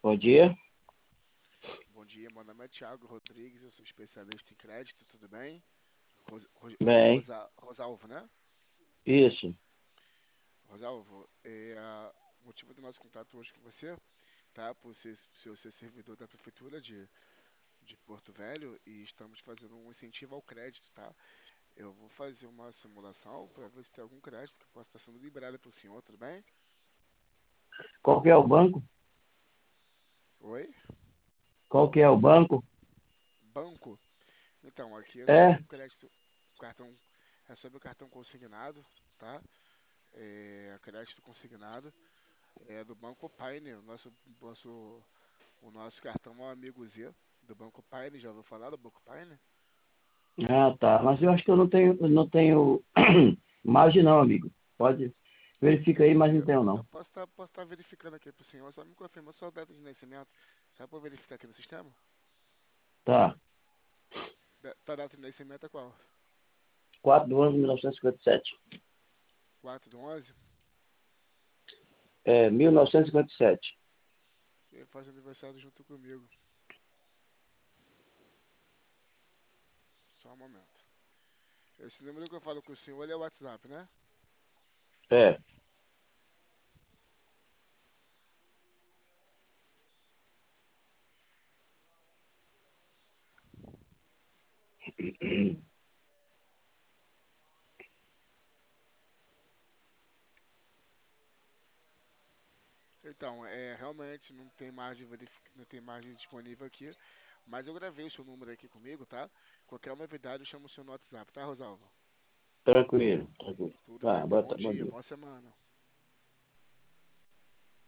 Bom dia. Bom dia, meu nome é Thiago Rodrigues, eu sou especialista em crédito, tudo bem? Bem, Rosalvo, né? isso. Rosalvo, o motivo do nosso contato hoje com você, tá? Por ser servidor da Prefeitura de Porto Velho e estamos fazendo um incentivo ao crédito, tá? Eu vou fazer uma simulação para ver se tem algum crédito que possa estar sendo liberado para o senhor, tudo bem? Qual que é o banco? Oi? Qual que é o banco? Banco? Então, aqui é sobre É? o crédito, cartão, é sobre o cartão consignado, tá? Crédito consignado. É do Banco Pioneer. O nosso cartão é um amigo Z do Banco Pioneer. Já ouviu falar do Banco Pioneer? Ah, tá. Mas eu acho que eu não tenho margem não, amigo. Pode, verifica aí, mas não tenho Eu não. posso estar verificando aqui pro senhor, só me confirma sua data de nascimento. Só para verificar aqui no sistema? Tá. Tua data de nascimento é qual? 4 de 11 de 1957. 4/11? É, 1957. Você faz aniversário junto comigo. Só um momento. Esse número que eu falo com o senhor ele é o WhatsApp, né? É. Então, realmente não tem margem disponível aqui, mas eu gravei o seu número aqui comigo, tá? Qualquer novidade eu chamo o seu no WhatsApp, tá, Rosalvo? Tranquilo, tranquilo. Tudo bem, Tá, então. Bom bom dia, dia. boa semana.